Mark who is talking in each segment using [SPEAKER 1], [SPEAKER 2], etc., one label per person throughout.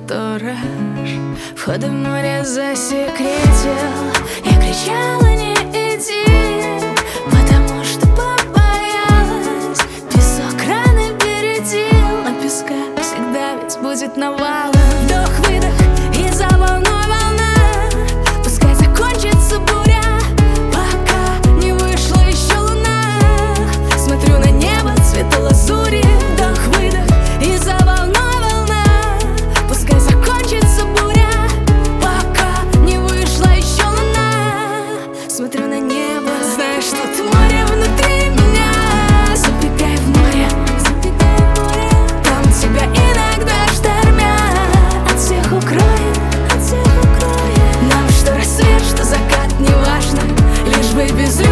[SPEAKER 1] антураж. Входы в море засекретил. Я кричала: не иди, потому что побоялась. Песок раны бередил, на песка всегда ведь будет навалом. Вдох-выдох и за волной волна. Пускай закончится буря, пока не вышла еще луна. Смотрю на небо цвета лазури. Вдох-выдох и за волной волна. Пускай закончится буря, пока не вышла еще луна. Смотрю на небо, знаешь, что море внутри меня. Забегай в море, там тебя иногда штормят. От всех укроет, нам что рассвет, что закат, неважно, лишь бы безлюдно.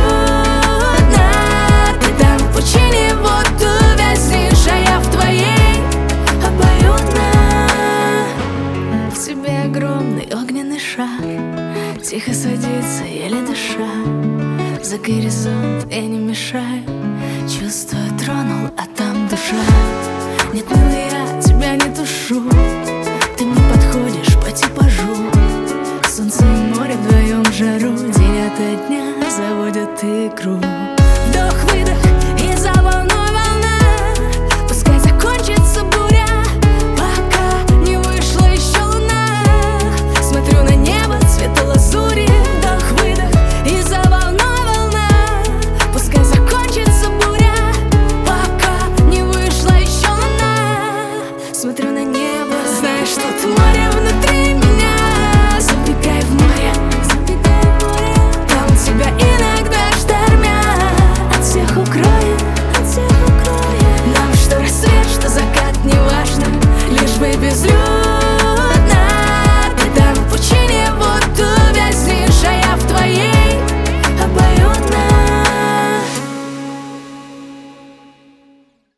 [SPEAKER 1] Ты там в пучине вот увязнешь, а я в твоей обоюдно. В тебе огромный огненный шар, тихо садится, еле дыша. За горизонт я не мешаю, чувствую, тронул, а там душа. Нет, милый, я тебя не тушу, ты мне подходишь по типажу. Солнце и море вдвоем в жару, день ото дня заводят игру. Вдох-выдох и за волной волна. Пускай закончится буря, пока не вышла еще луна. Смотрю на небо цвета лазури. Вдох-выдох и за волной волна. Пускай закончится буря, пока не вышла еще луна. Смотрю на небо, знаешь, что море